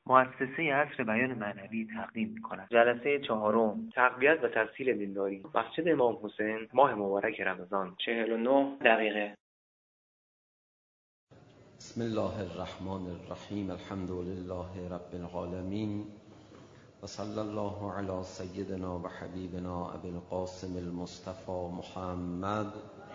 مؤسسه عصر بیان معنوی تقدیم می‌کند. جلسه 4 تقویت و تسهیل دینداری، مسجد امام حسین، ماه مبارک رمضان، 49 دقیقه. بسم الله الرحمن الرحیم. الحمد لله رب العالمین و صلی الله علی سیدنا و حبیبنا ابی القاسم المصطفى محمد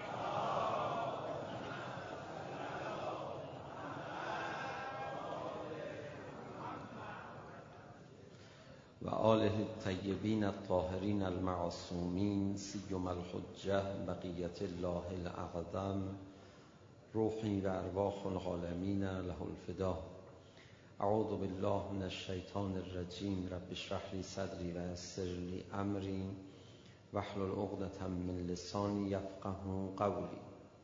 و آله الطیبین الطاهرین المعصومین، سیما الحجة بقیة الله الاعظم، روحی و ارواح العالمین له الفدا. اعوذ بالله من الشیطان الرجیم. رب اشرح لی صدری و یسر لی امری واحلل عقدة من لسانی یفقهوا قولی.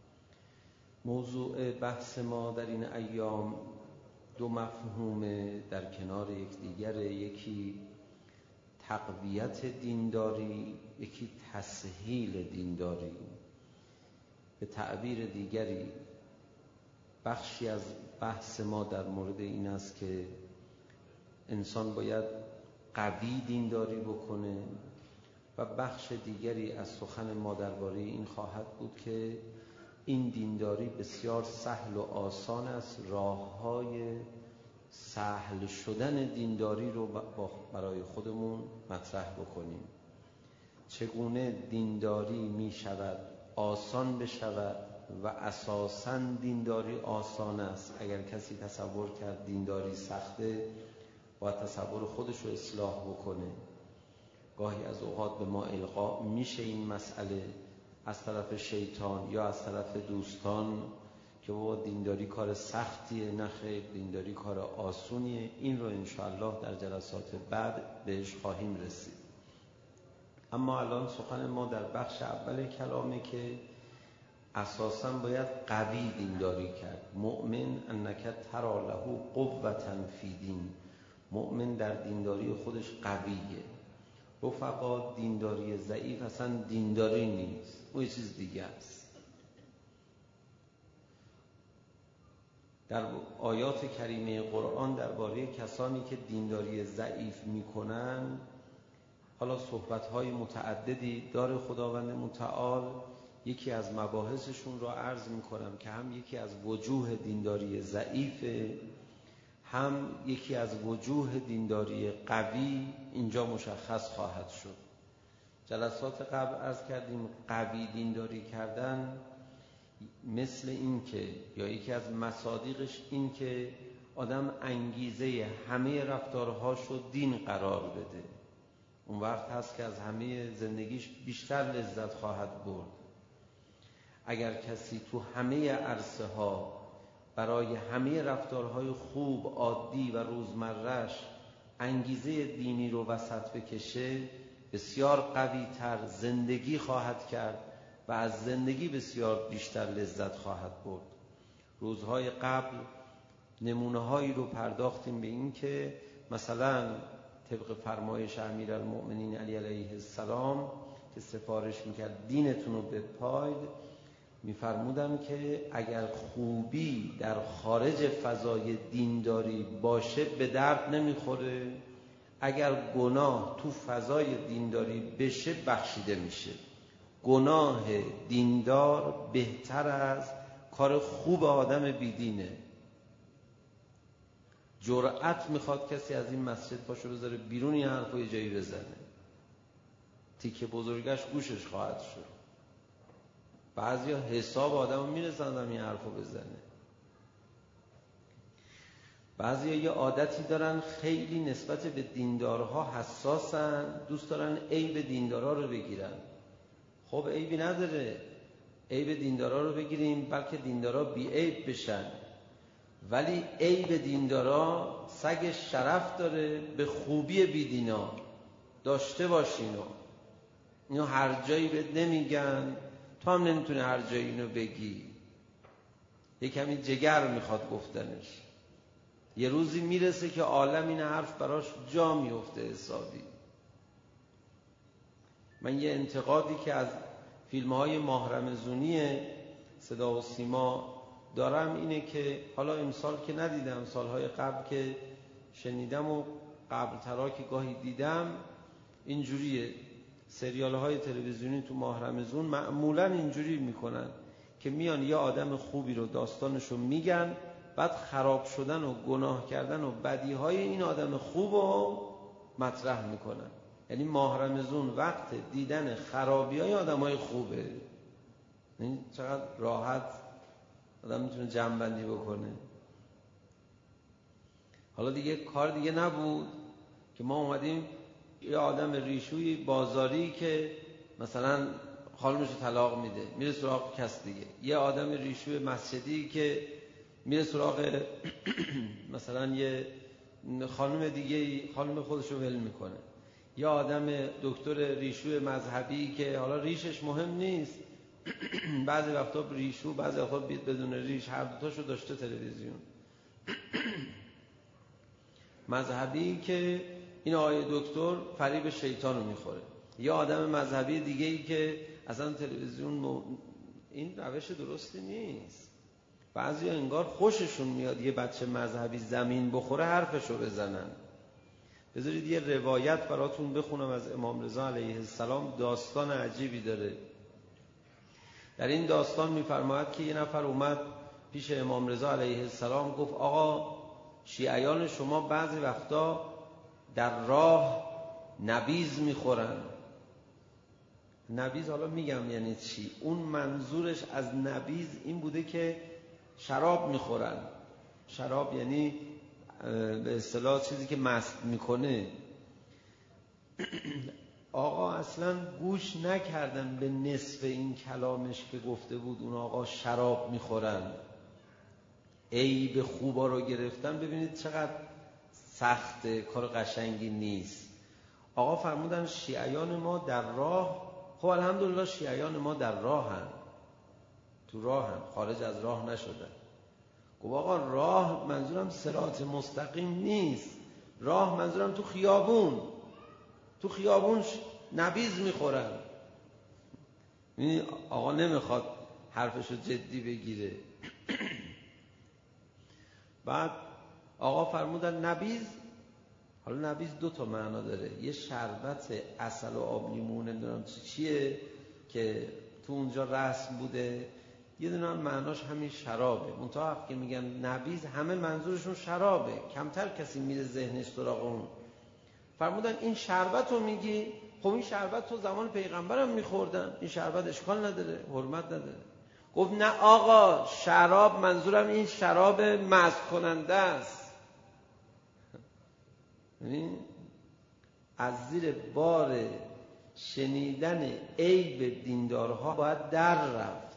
موضوع بحث ما در این ایام دو مفهوم در کنار یکدیگر، یکی تقویت دینداری، یکی تسهیل دینداری. به تعبیر دیگری بخشی از بحث ما در مورد این است که انسان باید قوی دینداری بکنه و بخش دیگری از سخن ما درباره این خواهد بود که این دینداری بسیار سهل و آسان است. راه‌های سهل شدن دینداری رو برای خودمون مطرح بکنیم. چگونه دینداری می شود آسان بشود و اساساً دینداری آسان است. اگر کسی تصور کرد دینداری سخته، باید تصور خودش رو اصلاح بکنه. گاهی از اوقات به ما القا میشه این مسئله از طرف شیطان یا از طرف دوستان که بابا دینداری کار سختیه. نه خیر، دینداری کار آسونیه. این رو انشاءالله در جلسات بعد بهش خواهیم رسید. اما الان سخن ما در بخش اول کلامه که اساساً باید قوی دینداری کرد. مؤمن انک تری له قوة فی دین. مؤمن در دینداری خودش قویه. رفقا، دینداری ضعیف اصلا دینداری نیست، اون یه چیز دیگه است. در آیات کریمه قرآن درباره کسانی که دینداری ضعیف میکنن، حالا صحبت‌های متعددی داره خداوند متعال. یکی از مباحثشون را عرض میکنم که هم یکی از وجوه دینداری ضعیفه، هم یکی از وجوه دینداری قوی اینجا مشخص خواهد شد. جلسات قبل عرض کردیم قوی دینداری کردن مثل این که، یا یکی از مصادیقش این که آدم انگیزه همه رفتارهاشو دین قرار بده. اون وقت هست که از همه زندگیش بیشتر لذت خواهد برد. اگر کسی تو همه عرصه ها برای همه رفتارهای خوب عادی و روزمره‌اش انگیزه دینی رو وسط بکشه، بسیار قوی تر زندگی خواهد کرد و از زندگی بسیار بیشتر لذت خواهد برد. روزهای قبل نمونه‌هایی رو پرداختیم به این که مثلا طبق فرمایش امیرالمؤمنین علی علیه السلام که سفارش میکرد دینتون رو بپاید، میفرمودن که اگر خوبی در خارج فضای دینداری باشه به درد نمیخوره، اگر گناه تو فضای دینداری بشه بخشیده میشه. گناه دیندار بهتر از کار خوب آدم بیدینه. جرأت میخواد کسی از این مسجد پاشو بذاره بیرون این حرفو یه جایی بزنه، تیکه بزرگش گوشش خواهد شد. بعضی ها حساب آدم رو میرسندن این حرفو بزنه. بعضی ها یه عادتی دارن خیلی نسبت به دیندارها حساسن، دوست دارن عیب دیندارها رو بگیرن. خب عیبی نداره، عیب دیندارها رو بگیریم بلکه دیندارها بی عیب بشن. ولی عیب دیندارها سگ شرف داره به خوبی بیدینا. داشته باشینو. اینو هر جایی بهت نمیگن، تو هم نمیتونه هر جایی اینو بگی. یه کمی جگر میخواد گفتنش. یه روزی میرسه که عالم این حرف براش جا میفته حسابی. من یه انتقادی که از فیلم‌های ماه رمضونی صدا و سیما دارم اینه که حالا امسال که ندیدم، سالهای قبل که شنیدم و قبل ترا که گاهی دیدم اینجوریه. سریال های تلویزیونی تو ماه رمضان معمولا اینجوری میکنن که میان یه آدم خوبی رو داستانشو میگن، بعد خراب شدن و گناه کردن و بدی های این آدم خوب رو مطرح میکنن. یعنی ماه رمضان وقت دیدن خرابی های آدم های خوبه. این چقدر راحت آدم میتونه جمع‌بندی بکنه. حالا دیگه کار دیگه نبود که ما اومدیم یه آدم ریشوی بازاری که مثلا خانمش رو طلاق میده میره سراغ کس دیگه، یه آدم ریشوی مسجدی که میره سراغ مثلا یه خانم دیگه، خانم خودش رو ول میکنه، یه آدم دکتر ریشوی مذهبی که حالا ریشش مهم نیست بعضی وقتا ریشو بعضی وقتا بدون ریش، هر دوتاشو داشته تلویزیون، مذهبی که این آقای دکتر فریب شیطان رو میخوره، یا آدم مذهبی دیگه‌ای که اصلا تلویزیون این روش درستی نیست. بعضی انگار خوششون میاد یه بچه مذهبی زمین بخوره حرفشو بزنن. بذارید یه روایت براتون بخونم از امام رضا علیه السلام، داستان عجیبی داره. در این داستان میفرماید که یه نفر اومد پیش امام رضا علیه السلام، گفت آقا شیعیان شما بعضی وقتا در راه نبیذ میخورن. نبیذ حالا میگم یعنی چی. اون منظورش از نبیذ این بوده که شراب میخورن. شراب یعنی به اصطلاح چیزی که مست میکنه. آقا اصلا گوش نکردن به نصف این کلامش که گفته بود اون آقا شراب میخورن. عیب خوبا رو گرفتن. ببینید چقدر سخته، کار قشنگی نیست. آقا فرمودن شیعیان ما در راه، خب الحمدلله شیعیان ما در راهن، تو راهن، خارج از راه نشدن. گفت آقا راه منظورم صراط مستقیم نیست، راه منظورم تو خیابون، تو خیابون نبیذ میخورن. این آقا نمیخواد حرفشو جدی بگیره. بعد آقا فرمودن نبیذ، حالا نبیذ دو تا معنا داره، یه شربت عسل و آب لیمو نمیدونم چیه که تو اونجا رسم بوده، یه دونه معناش همین شرابه. منتها وقتی میگن نبیذ همه منظورشون شرابه، کمتر کسی میره ذهنش سراغ اون. فرمودن این شربت رو میگی؟ خب این شربت تو زمان پیغمبرم میخوردن، این شربت اشکال نداره، حرمت نداره. گفت نه آقا شراب منظورم این شراب مست کننده است. از زیر بار شنیدن عیب دیندارها باید در رفت.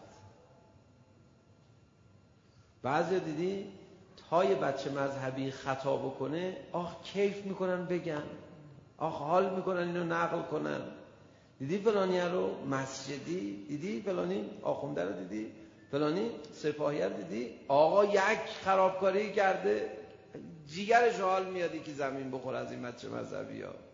بعضی دیدی تا یه بچه مذهبی خطا بکنه کیف میکنن بگن، حال میکنن اینو نقل کنن. دیدی فلانی رو مسجدی، دیدی فلانی آخونده رو، دیدی فلانی سپاهی رو، دیدی آقا یک خرابکاری کرده، جیگرش حال میادی که زمین بخور از این بچه مذهبی ها.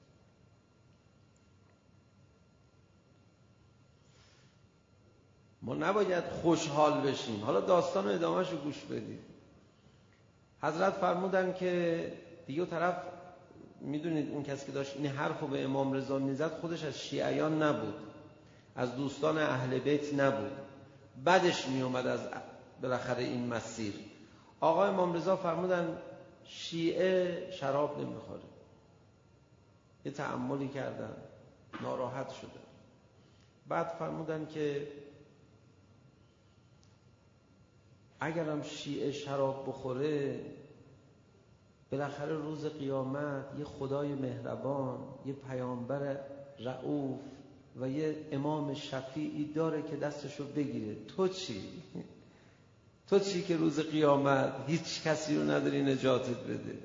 ما نباید خوشحال بشیم. حالا داستان ادامهش رو گوش بدید. حضرت فرمودن که دیگه طرف، میدونید اون کسی که داشت این حرف رو به امام رضا میزد خودش از شیعیان نبود، از دوستان اهل بیت نبود، بعدش میومد از بالاخره این مسیر. آقا امام رضا فرمودن شیعه شراب نمیخوره. یه تأملی کردن، ناراحت شدن. بعد فرمودن که اگرم شیعه شراب بخوره بالاخره روز قیامت یه خدای مهربان، یه پیامبر رؤوف و یه امام شفیعی داره که دستشو بگیره. تو چی؟ تو چی که روز قیامت هیچ کسی رو نداری نجاتت بده؟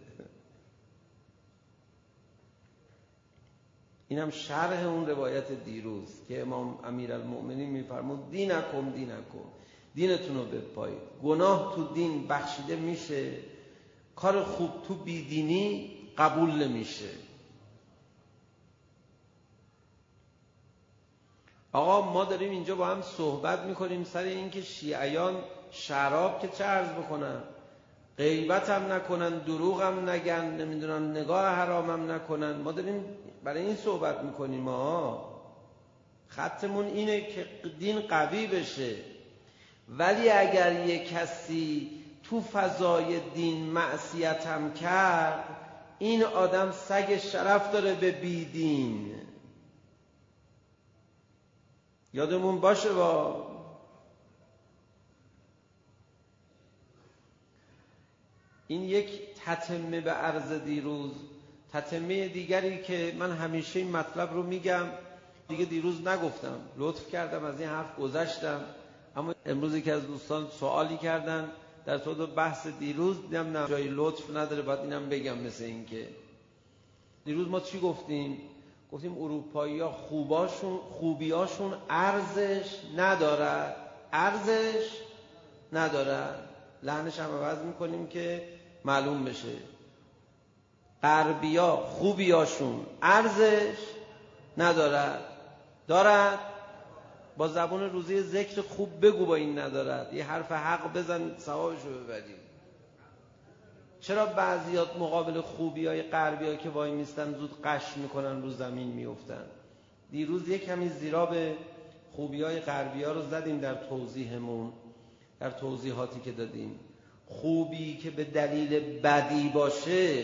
اینم شرح اون روایت دیروز که امام امیرالمؤمنین میفرمود دینکم دینتون رو بپایید. گناه تو دین بخشیده میشه، کار خوب تو بیدینی قبول نمیشه. آقا ما داریم اینجا با هم صحبت میکنیم سر این که شیعیان شراب که چه عرض بکنن، غیبت هم نکنن، دروغ هم نگن، نمیدونم نگاه حرام هم نکنن. ما داریم برای این صحبت میکنیم. ما خطمون اینه که دین قوی بشه. ولی اگر یک کسی تو فضای دین معصیت هم کرد، این آدم سگ شرف داره به بیدین. یادمون باشه با این یک تتمه به عرض دیروز. تتمه دیگری که من همیشه این مطلب رو میگم، دیگه دیروز نگفتم، لطف کردم از این حرف گذشتم، اما امروز که از دوستان سوالی کردن در طول بحث دیروز، دیدم نه جای لطف نداره، باید اینم بگم. مثل این که دیروز ما چی گفتیم؟ گفتیم اروپایی‌ها خوبیاشون ارزش ندارد. ارزش ندارد. لحنش هم عوض میکنیم که معلوم بشه. غربی‌ها خوبیاشون ارزش ندارد. دارد؟ با زبان روزی ذکر خوب بگو با این ندارد. یه حرف حق بزن ثوابشو ببری. چرا بعضیات مقابل خوبی‌های غربی‌ها که وای میستن زود قش میکنن، رو زمین میافتن؟ دیروز یک کمی زیرا به خوبی‌های غربی‌ها رو زدیم در توضیحمون، در توضیحاتی که دادیم. خوبی که به دلیل بدی باشه،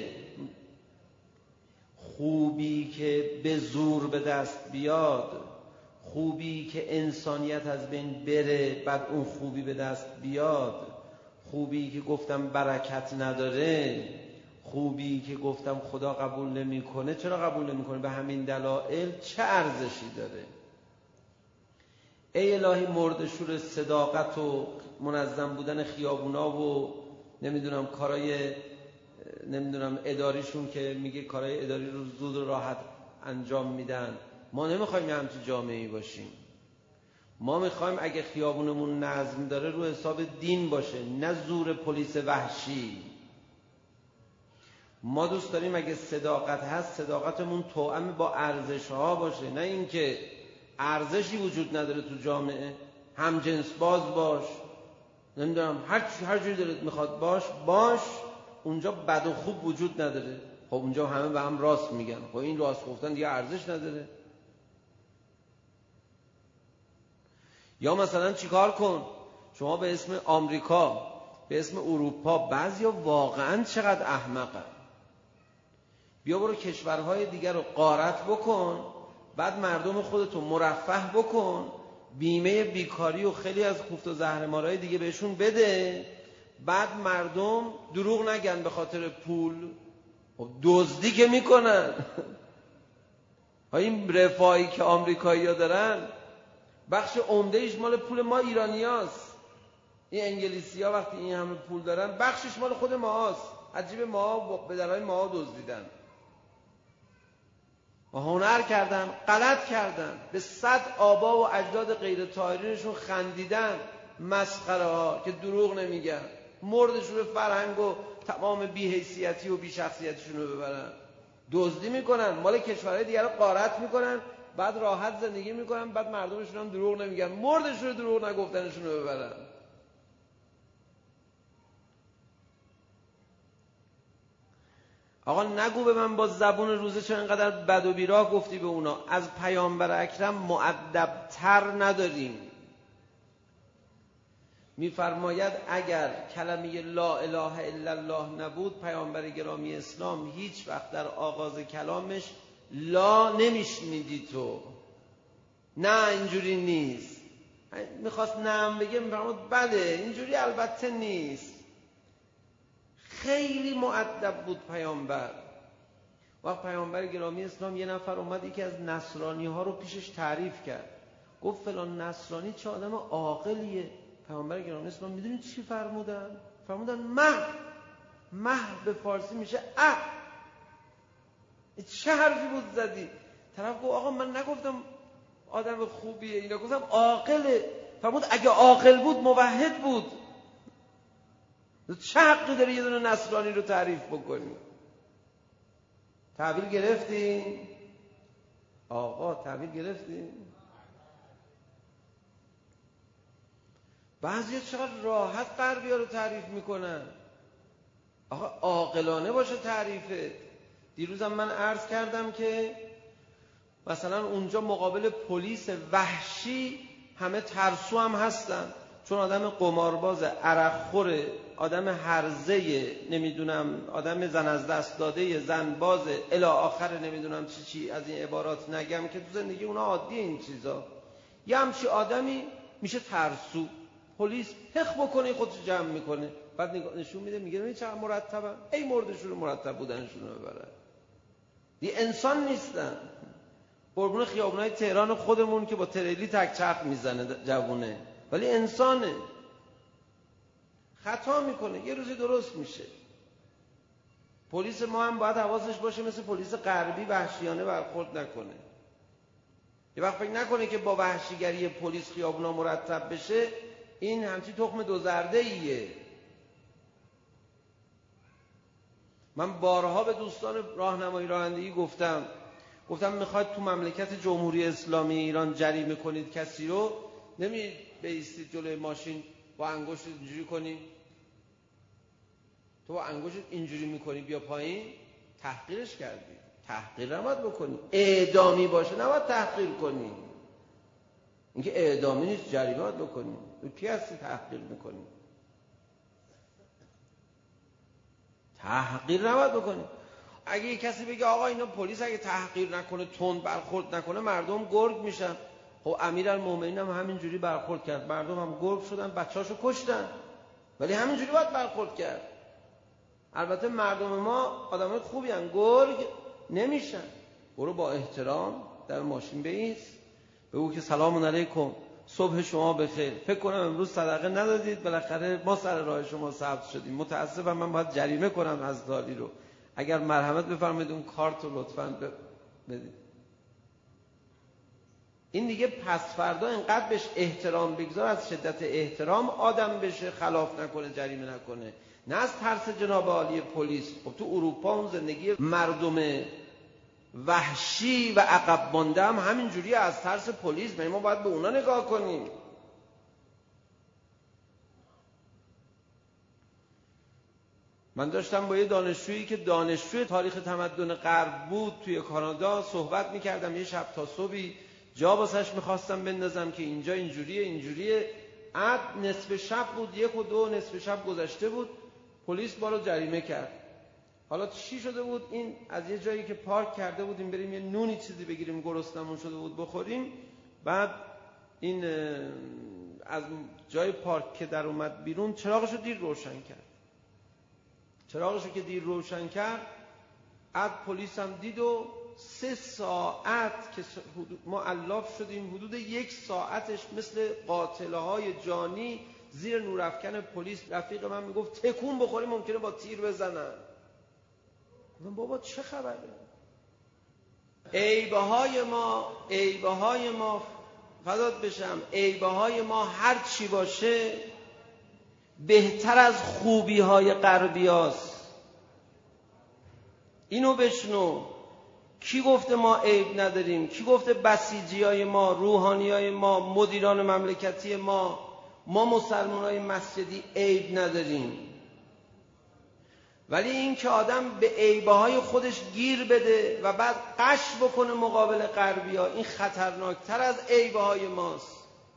خوبی که به زور به دست بیاد، خوبی که انسانیت از بین بره بعد اون خوبی به دست بیاد، خوبی که گفتم برکت نداره، خوبی که گفتم خدا قبول نمیکنه. چرا قبول نمیکنه؟ به همین دلایل. چه ارزشی داره؟ ای الهی مردشور صداقت و منظم بودن خیابونا و نمیدونم کارهای اداریشون که میگه کارهای اداری رو زود و راحت انجام میدن. ما نمیخوایم همچین جامعه‌ای باشیم. ما میخوایم اگه خیابونمون نظم داره رو حساب دین باشه، نه زور پلیس وحشی. ما دوست داریم اگه صداقت هست، صداقتمون توأم با ارزش ها باشه، نه اینکه ارزشی وجود نداره تو جامعه، هم جنس باز باش، نمیدونم هر جوری دلت میخواد باش، اونجا بد و خوب وجود نداره. خب اونجا همه به هم راست میگن. خب این راست گفتن دیگه ارزش نداره. یا مثلا چیکار کن؟ شما به اسم آمریکا، به اسم اروپا، بعضیا واقعا چقدر احمقن. بیا برو کشورهای دیگر رو غارت بکن، بعد مردم خودتو مرفه بکن، بیمه بیکاری و خیلی از کوفت و زهرمارهای دیگه بهشون بده، بعد مردم دروغ نگن به خاطر پول. خب دزدی که میکنن. این رفاهی که آمریکایی‌ها دارن بخش عمده‌اش مال پول ما ایرانیاست. این انگلیسی‌ها وقتی این همه پول دارن بخشش مال خود ماست. عجیب، ما به درای ما دزدیدن و هنر کردن، غلط کردن، به 100 آبا و اجداد غیر طاهرینشون خندیدن. مسخره ها که دروغ نمیگن، مردشون فرهنگ و تمام بی‌حیثیتی و بی‌شخصیتیشون رو ببرن. دزدی میکنن، مال کشورهای دیگر رو غارت میکنن، بعد راحت زندگی میکنن، بعد مردمشون هم دروغ نمیگن، مردشون رو دروغ نگفتنشون رو ببرن. آقا نگو به من با زبون روزه چرا اینقدر بد و بیراه گفتی به اونا. از پیامبر اکرم مؤدب‌تر نداریم. میفرماید اگر کلمه لا اله الا الله نبود، پیامبر گرامی اسلام هیچ وقت در آغاز کلامش لا نمیشنیدی تو. نه اینجوری نیست. میخواست نعم بگه، میفرماد بله اینجوری البته نیست. خیلی مؤدب بود پیامبر. وقت پیامبر گرامی اسلام یه نفر اومد یکی از نصرانی ها رو پیشش تعریف کرد، گفت فلان نصرانی چه آدم عاقلیه. پیامبر گرامی اسلام میدونید چی فرمودن؟ فرمودن مه به فارسی میشه چه حرفی بود زدی؟ طرف گفت آقا من نگفتم آدم خوبیه، اینا گفتم عاقله. فرمود اگه عاقل بود موحد بود. چه حقی داری یه دونه نصرانی رو تعریف بکنی؟ تحویل گرفتی؟ آقا تحویل گرفتی؟ بعضی چقدر راحت غربی‌ها رو تعریف میکنن. آقا عاقلانه باشه تعریفت. دیروزم من عرض کردم که مثلا اونجا مقابل پلیس وحشی همه ترسو هم هستن، چون آدم قمارباز، عرقخور، آدم هرزه، نمیدونم آدم زن از دست داده، زنباز الی آخر، نمیدونم چی از این عبارات نگم که تو زندگی اونا عادیه این چیزا. یه همچی آدمی میشه ترسو، پلیس پخ بکنه خودشو جمع میکنه، بعد نشون میده میگه ببین چقدر مرتبن، ای مردشون مرتب بودنشون رو ببرن. دی انسان نیستن. قربون خیابونای تهران خودمون که با تریلی تک چرخ میزنه جوونه، ولی انسانه، خطا میکنه، یه روزی درست میشه. پلیس ما هم باید حواسش باشه مثل پلیس غربی وحشیانه برخورد نکنه. یه وقت فکر نکنه که با وحشیگری پلیس خیابونا مرتب بشه، این همچی تخم دو زرده ایه. من بارها به دوستان راهنمایی رانندگی گفتم میخواید تو مملکت جمهوری اسلامی ایران جریمه کنید کسی رو، نمی بایستید جلوی ماشین با انگشت اینجوری کنی، تو با انگشت اینجوری میکنی بیا پایین، تحقیرش کردی. تحقیر نباید بکنی، اعدامی باشه نباید تحقیر کنی. اینکه اعدامی نیست جریمه باید بکنی. تو کی هستی تحقیر میکنی؟ تحقیر نباید بکنی. اگه یک کسی بگه آقا اینا پلیس اگه تحقیر نکنه، تند برخورد نکنه، مردم گرگ میشن. خب امیرالمومنین هم همینجوری برخورد کرد، مردم هم گرگ شدن، بچه‌هاشو کشتن، ولی همینجوری باید برخورد کرد. البته مردم ما آدمای خوبی ان، گرگ نمیشن. برو با احترام در ماشین بایست، بگو که سلام علیکم، صبح شما بخیر، فکر کنم امروز صدقه ندادید، بالاخره ما سر راه شما سبز شدیم، متاسفم من باید جریمه کنم از داری رو، اگر مرحمت بفرمایید اون کارت رو لطفاً بدید. این دیگه پس فردا اینقدر بهش احترام بگذار، از شدت احترام آدم بشه، خلاف نکنه، جریمه نکنه، نه از ترس جناب عالی پلیس. خب تو اروپا اون زندگی مردم وحشی و عقب مانده هم همین جوریه، از ترس پلیس. ما باید به اونا نگاه کنیم. من داشتم با یه دانشجویی که دانشجوی تاریخ تمدن غرب بود توی کانادا صحبت میکردم. یه شب تا صبحی جا واسش میخواستم بندازم که اینجا اینجوریه. عد نصف شب بود، 1 و 2 نصف شب گذشته بود، پلیس ما رو جریمه کرد. حالا چی شده بود؟ این از یه جایی که پارک کرده بودیم بریم یه نونی چیزی بگیریم، گرسنمون شده بود بخوریم، بعد این از جای پارک که در اومد بیرون چراغشو دیر روشن کرد. چراغشو که دیر روشن کرد، عد پلیس هم دید و 3 ساعت که ما علاف شدیم، حدود 1 ساعتش مثل قاتله های جانی زیر نورافکن پلیس. رفیق من میگفت تکون بخوری ممکنه با تیر بزنن. گفتم بابا چه خبره؟ عیبه های ما فدات بشم، عیبه های ما هر چی باشه بهتر از خوبی های غربی هاست. اینو بشنو. کی گفته ما عیب نداریم؟ کی گفته بسیجی های ما، روحانی های ما، مدیران مملکتی ما مسلمان های مسجدی عیب نداریم؟ ولی این که آدم به عیبه های خودش گیر بده و بعد قش بکنه مقابل غربی ها، این خطرناکتر از عیبه های ماست.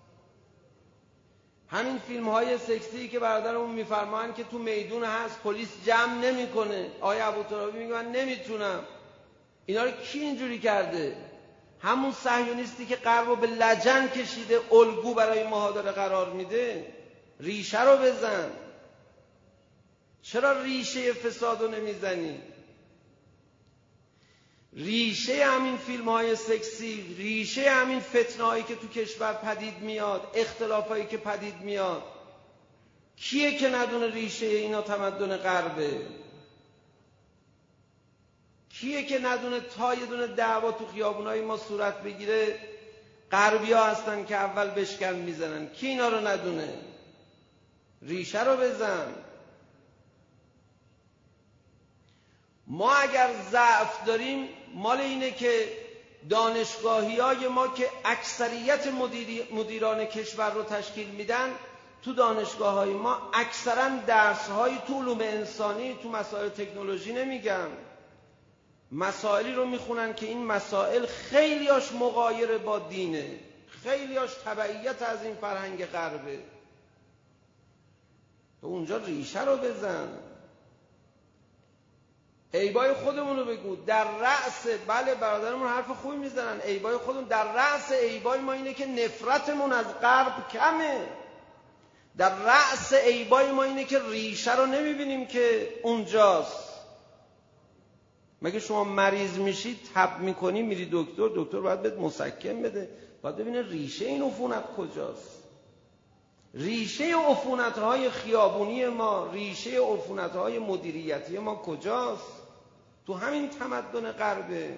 همین فیلم های سکسی که برادرمون میفرمان که تو میدون هست پلیس جمع نمیکنه، آقای ابوترابی میگه من نمیتونم. اینا رو کی اینجوری کرده؟ همون صهیونیستی که غربو به لجن کشیده، الگو برای ما داره قرار میده. ریشه رو بزن. چرا ریشه فسادو نمیزنی؟ ریشه همین فیلم های سکسی، ریشه همین فتنه هایی که تو کشور پدید میاد، اختلاف هایی که پدید میاد، کیه که ندونه ریشه اینا تمدن غربه؟ کیه که ندونه تا یه دونه دعوا تو خیابونای ما صورت بگیره غربی ها هستن که اول بشکن میزنن؟ کی اینا رو ندونه؟ ریشه رو بزن. ما اگر ضعف داریم مال اینه که دانشگاهی های ما که اکثریت مدیران کشور رو تشکیل میدن تو دانشگاه‌های ما اکثرا درس‌های تو علوم انسانی تو مسائل تکنولوژی نمیگن، مسائلی رو میخونن که این مسائل خیلیاش مغایر با دینه، خیلیاش تبعیت از این فرهنگ غربه. تو اونجا ریشه رو بزن، عیبای خودمون رو بگو. در رأس، بله برادرمون حرف خوبی میزنن، عیبای خودمون، در رأس عیبای ما اینه که نفرتمون از غرب کمه. در رأس عیبای ما اینه که ریشه رو نمیبینیم که اونجاست. مگه شما مریض میشید تب میکنی میری دکتر باید بهت مسکن بده، باید ببینه ریشه این عفونت کجاست. ریشه عفونت‌های خیابونی ما، ریشه عفونت‌های مدیریتی ما کجاست؟ تو همین تمدن غربه.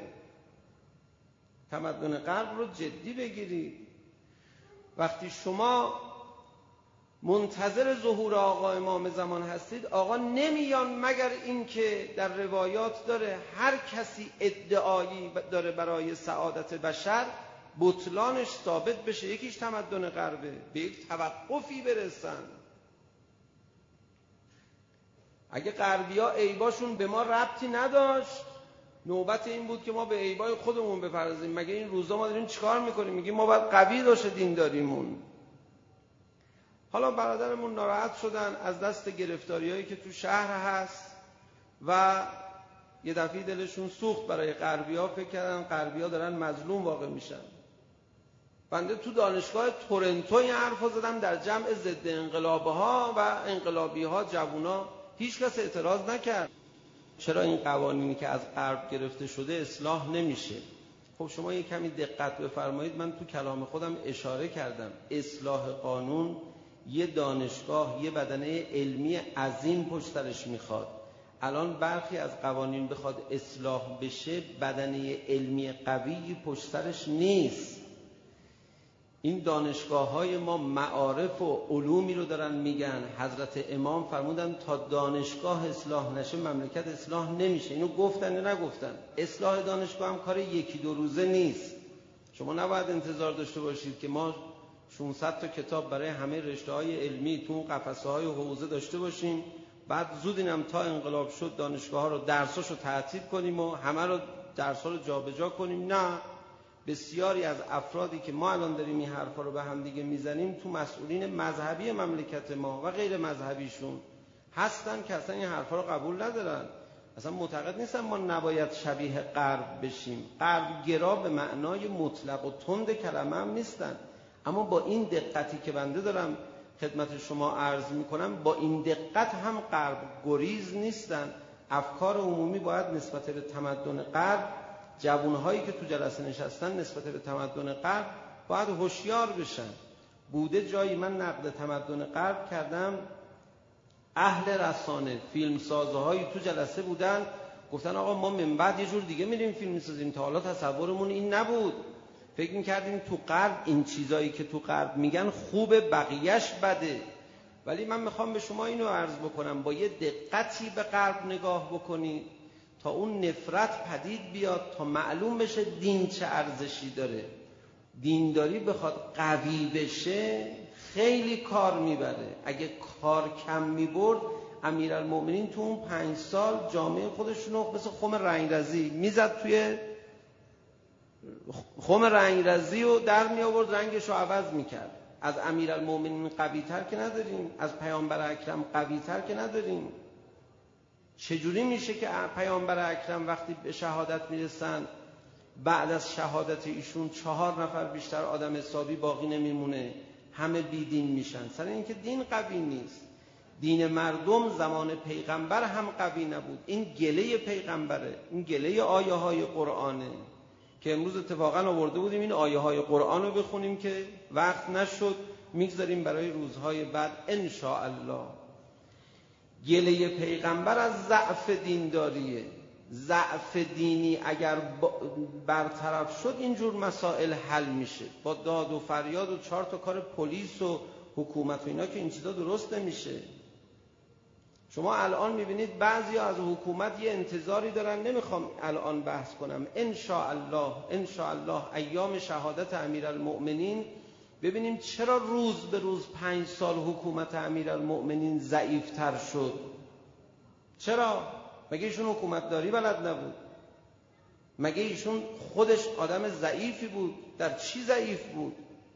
تمدن غرب رو جدی بگیرید. وقتی شما منتظر ظهور آقا امام زمان هستید، آقا نمیان مگر اینکه در روایات داره هر کسی ادعایی داره برای سعادت بشر بطلانش ثابت بشه. یکیش تمدن غربه، به یک توقفی برسن. اگه غربی‌ها عیباشون به ما ربطی نداشت، نوبت این بود که ما به عیبای خودمون بپردازیم. مگه این روزا ما داریم چیکار میکنیم؟ میگیم ما باید قوی باشه دینداریمون. حالا برادرمون ناراحت شدن از دست گرفتاریایی که تو شهر هست و یه دفعه دلشون سوخت برای غربی‌ها، فکر کردن غربی‌ها دارن مظلوم واقع میشن. بنده تو دانشگاه تورنتو این حرفو زدم در جمع ضد انقلاب‌ها و انقلابی‌ها، جوونا، هیچ کس اعتراض نکرد. چرا این قوانینی که از غرب گرفته شده اصلاح نمیشه؟ خب شما یه کمی دقت بفرمایید، من تو کلام خودم اشاره کردم اصلاح قانون یه دانشگاه، یه بدنه علمی عظیم پشت سرش میخواد. الان برخی از قوانین بخواد اصلاح بشه بدنه علمی قوی پشت سرش نیست. این دانشگاه‌های ما معارف و علومی رو دارن میگن. حضرت امام فرمودن تا دانشگاه اصلاح نشه مملکت اصلاح نمیشه. اینو گفتن یا نگفتن؟ اصلاح دانشگاه هم کار یکی دو روزه نیست. شما نباید انتظار داشته باشید که ما 600 تا کتاب برای همه رشته‌های علمی تو قفسه‌های حوزه داشته باشیم، بعد زود اینم تا انقلاب شد دانشگاه‌ها رو درساشو تعطیل کنیم و همه رو درس‌ها رو جابجا کنیم. نه، بسیاری از افرادی که ما الان داریم این حرفا رو به هم دیگه میزنیم تو مسئولین مذهبی مملکت ما و غیر مذهبیشون هستن که اصلا این حرفا رو قبول ندارن. اصلا معتقد نیستن ما نباید شبیه غرب بشیم. غرب گرا به معنای مطلق و تند کلمه هم نیستن، اما با این دقتی که بنده دارم خدمت شما عرض میکنم، با این دقت هم غرب گریز نیستن. افکار عمومی باید نسبت به تمدن غرب، جوانهایی که تو جلسه نشستن نسبت به تمدن غرب باید هوشیار بشن. بوده جایی من نقد تمدن غرب کردم، اهل رسانه، فیلمسازهایی تو جلسه بودن، گفتن آقا ما من بعد یه جور دیگه میریم فیلم میسازیم، تا حالا تصورمون این نبود، فکر میکردیم تو غرب این چیزایی که تو غرب میگن خوبه بقیهش بده. ولی من میخوام به شما اینو عرض بکنم، با یه دقتی به غرب نگاه بکنید تا اون نفرت پدید بیاد، تا معلوم بشه دین چه ارزشی داره. دینداری بخواد قوی بشه خیلی کار میبره. اگه کار کم میبرد امیرالمؤمنین تو اون 5 سال جامعه خودشونو مثل خم رنگرزی میزد توی خم رنگرزی و در می آورد رنگش رو عوض میکرد. از امیرالمؤمنین قوی تر که نداریم، از پیامبر اکرم قوی تر که نداریم. چجوری میشه که پیامبر اکرم وقتی به شهادت میرسن بعد از شهادت ایشون 4 نفر بیشتر آدم حسابی باقی نمیمونه، همه بیدین میشن؟ سر اینکه دین قوی نیست. دین مردم زمان پیغمبر هم قوی نبود. این گله پیغمبره، این گله آیه های قرآنه که امروز اتفاقا آورده بودیم این آیه های قرآن رو بخونیم که وقت نشد، میگذاریم برای روزهای بعد ان شاء الله. گله پیغمبر از ضعف دینداریه. ضعف دینی اگر برطرف شد اینجور مسائل حل میشه. با داد و فریاد و 4 تا کار پلیس و حکومت و اینا که این چیزا درست نمیشه. شما الان میبینید بعضیا از حکومت یه انتظاری دارن، نمیخوام الان بحث کنم، ان شاء الله ایام شهادت امیرالمؤمنین ببینیم چرا روز به روز 5 سال حکومت امیرالمؤمنین ضعیف‌تر شد. چرا؟ مگه ایشون حکومتداری بلد نبود؟ مگه ایشون خودش آدم ضعیفی بود؟ در چی ضعیف بود؟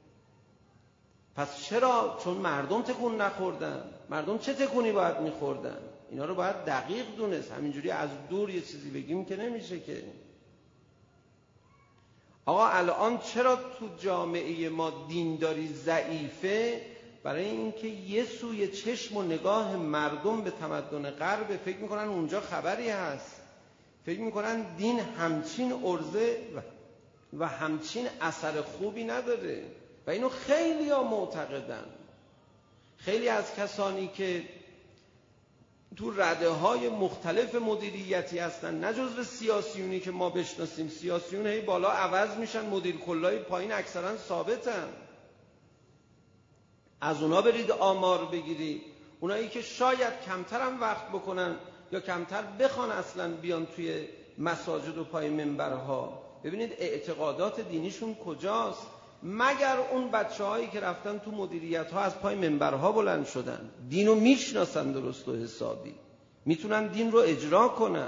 پس چرا؟ چون مردم تکون نخوردن. مردم چه تکونی باید میخوردن؟ اینا رو باید دقیق دونست. همینجوری از دور یه چیزی بگیم که نمیشه که. آقا الان چرا تو جامعه ما دینداری ضعیفه؟ برای اینکه یه سوی چشم و نگاه مردم به تمدن غرب، فکر میکنن اونجا خبری هست، فکر میکنن دین همچین عرضه و همچین اثر خوبی نداره و اینو خیلی ها معتقدن. خیلی از کسانی که تو رده های مختلف مدیریتی هستن، نه جزو سیاسیونی که ما بشناسیم، سیاسیون هی بالا عوض میشن، مدیر کلای پایین اکثرا ثابتن. از اونا برید آمار بگیرید، اونایی که شاید کمتر هم وقت بکنن یا کمتر بخوان اصلا بیان توی مساجد و پای منبرها، ببینید اعتقادات دینیشون کجاست. مگر اون بچه‌هایی که رفتن تو مدیریت‌ها از پای منبرها بلند شدن، دینو میشناسن درست و حسابی، میتونن دین رو اجرا کنن.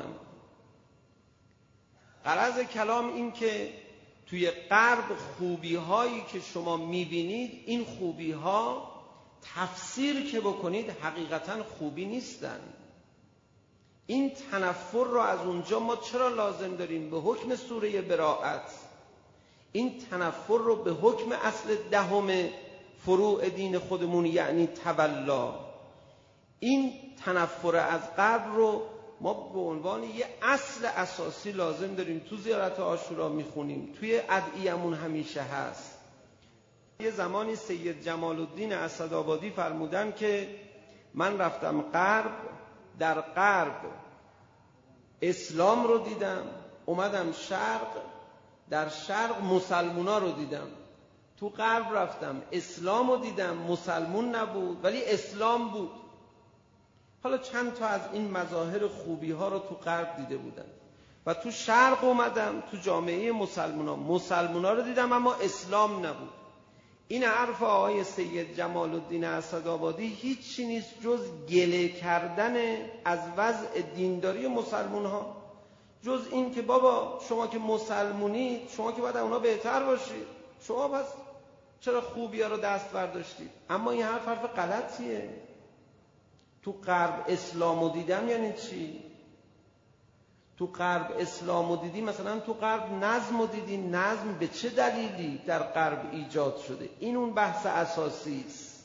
غرض کلام این که توی غرب خوبی‌هایی که شما می‌بینید، این خوبی‌ها تفسیر که بکنید حقیقتاً خوبی نیستن. این تنفر رو از اونجا ما چرا لازم داریم؟ به حکم سوره براءت این تنفر رو به حکم اصل 10 فروع دین خودمون، یعنی تولا، این تنفر از غرب رو ما به عنوان یه اصل اساسی لازم داریم. تو زیارت عاشورا میخونیم، توی ادعیه‌مون همیشه هست. یه زمانی سید جمال الدین اسدآبادی فرمودن که من رفتم غرب، در غرب اسلام رو دیدم، اومدم شرق، در شرق مسلمونا رو دیدم. تو غرب رفتم اسلام رو دیدم، مسلمون نبود ولی اسلام بود. حالا چند تا از این مظاهر خوبی ها رو تو غرب دیده بودم و تو شرق اومدم، تو جامعه مسلمونا رو دیدم اما اسلام نبود. این حرف آقای سید جمال الدین اسدآبادی هیچی نیست جز گله کردن از وضع دینداری مسلمون ها، جز این که بابا شما که مسلمونید، شما که باید اونا بهتر باشید، شما پس چرا خوبی ها رو دست برداشتید؟ اما این حرف غلطیه. تو غرب اسلامو دیدم یعنی چی؟ تو غرب اسلامو دیدی، مثلا تو غرب نظمو دیدی، نظم به چه دلیلی در غرب ایجاد شده؟ این اون بحث اساسی است.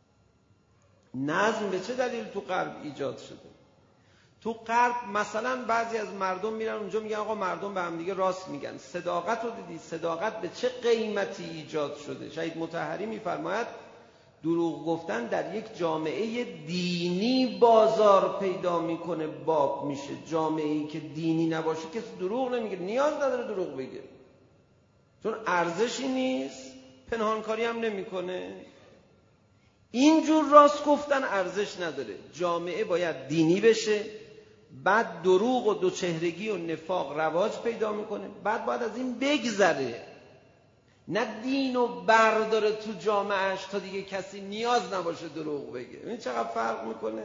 نظم به چه دلیل تو غرب ایجاد شده؟ تو غرب مثلا بعضی از مردم میرن اونجا میگن آقا مردم به هم دیگه راست میگن. صداقت رو دیدی؟ صداقت به چه قیمتی ایجاد شده؟ شهید مطهری میفرماید دروغ گفتن در یک جامعه دینی بازار پیدا میکنه، باب میشه. جامعه‌ای که دینی نباشه کسی دروغ نمیگه، نیاز نداره دروغ بگه، چون ارزشی نیست، پنهانکاری هم نمیکنه. اینجور راست گفتن ارزش نداره. جامعه باید دینی بشه، بعد دروغ و دوچهرگی و نفاق رواج پیدا میکنه، بعد باید از این بگذره، نه دینو برداره تو جامعهش تا دیگه کسی نیاز نباشه دروغ بگه. این چقدر فرق میکنه.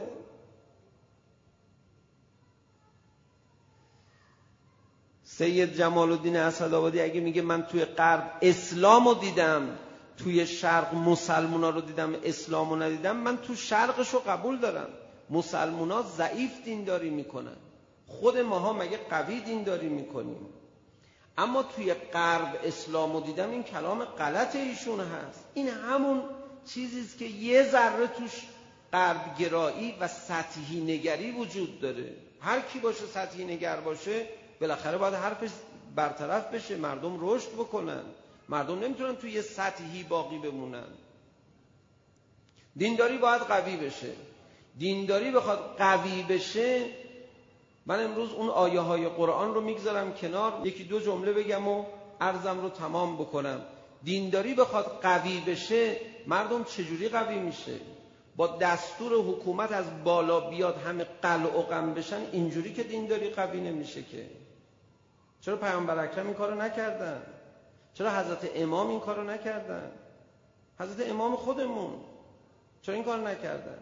سید جمال الدین اسدآبادی اگه میگه من توی غرب اسلامو دیدم، توی شرق مسلمونا رو دیدم، اسلامو ندیدم، من تو شرقشو قبول دارم. مسلمونا ضعیف دینداری میکنن، خود ماها مگه قوی دینداری میکنیم؟ اما توی غرب اسلامو دیدم، این کلام غلط ایشون هست. این همون چیزیست که یه ذره توش غرب گرایی و سطحی نگری وجود داره. هر کی باشه سطحی نگر باشه بالاخره باید حرفش برطرف بشه، مردم رشد بکنن. مردم نمیتونن توی یه سطحی باقی بمونن. دینداری باید قوی بشه. دینداری بخواد قوی بشه، من امروز اون آیه های قرآن رو میگذارم کنار، یکی دو جمله بگم و عرضم رو تمام بکنم. دینداری بخواد قوی بشه، مردم چجوری قوی میشه؟ با دستور حکومت از بالا بیاد همه قلع و قم بشن؟ اینجوری که دینداری قوی نمیشه که. چرا پیامبر اکرم این کارو نکردن؟ چرا حضرت امام این کارو نکردن؟ حضرت امام خودمون چرا این کار نکردن؟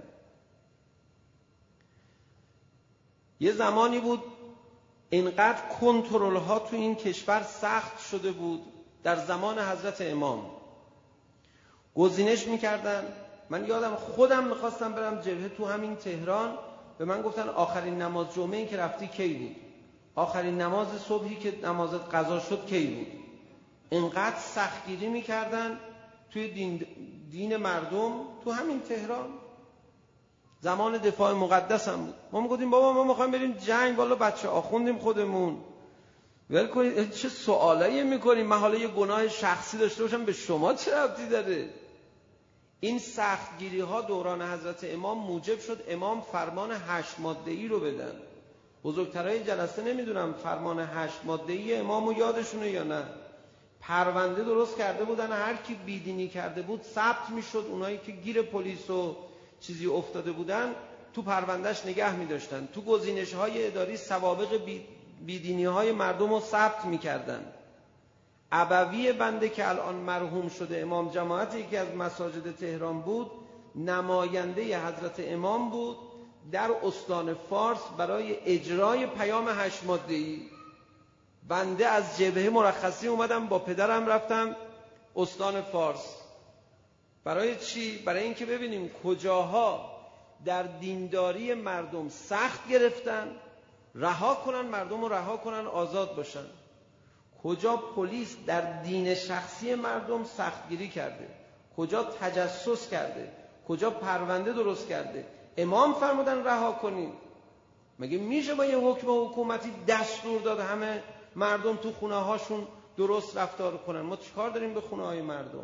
یه زمانی بود اینقدر کنترل ها تو این کشور سخت شده بود، در زمان حضرت امام گزینش میکردن. من یادم خودم میخواستم برم جبهه تو همین تهران، به من گفتن آخرین نماز جمعه که رفتی کی بود؟ آخرین نماز صبحی که نمازت قضا شد کی بود؟ اینقدر سختگیری میکردن توی دین مردم تو همین تهران. زمان دفاع مقدس هم بود. ما میگفتیم بابا ما میخوایم بریم جنگ، والا بچه آخوندیم خودمون، ول کنید. چه سوالایی میکنیم؟ من حالا یه گناه شخصی داشته باشم به شما چه ربطی داره؟ این سختگیری ها دوران حضرت امام موجب شد امام فرمان 8 ماده‌ای رو بدن. بزرگترای جلسه نمیدونم فرمان 8 ماده‌ای امامو یادشونه یا نه. پرونده درست کرده بودن، هر کی بیدینی کرده بود ثبت میشد، اونایی که گیر پلیس و چیزی افتاده بودن تو پروندهش نگه می‌داشتن. تو گزینش‌های اداری سوابق بیدینی‌های مردم رو ثبت می‌کردن. ابوی بنده که الان مرحوم شده، امام جماعت یکی از مساجد تهران بود، نماینده حضرت امام بود در استان فارس برای اجرای پیام 8 ماده‌ای. بنده از جبهه مرخصی اومدم با پدرم رفتم استان فارس. برای چی؟ برای اینکه ببینیم کجاها در دینداری مردم سخت گرفتن، رها کنن مردم رو، رها کنن آزاد باشن. کجا پلیس در دین شخصی مردم سختگیری کرده، کجا تجسس کرده، کجا پرونده درست کرده. امام فرمودن رها کنید. مگه میشه با یه حکم حکومتی دستور داد همه مردم تو خونه هاشون درست رفتار کنن؟ ما چیکار داریم به خونه های مردم؟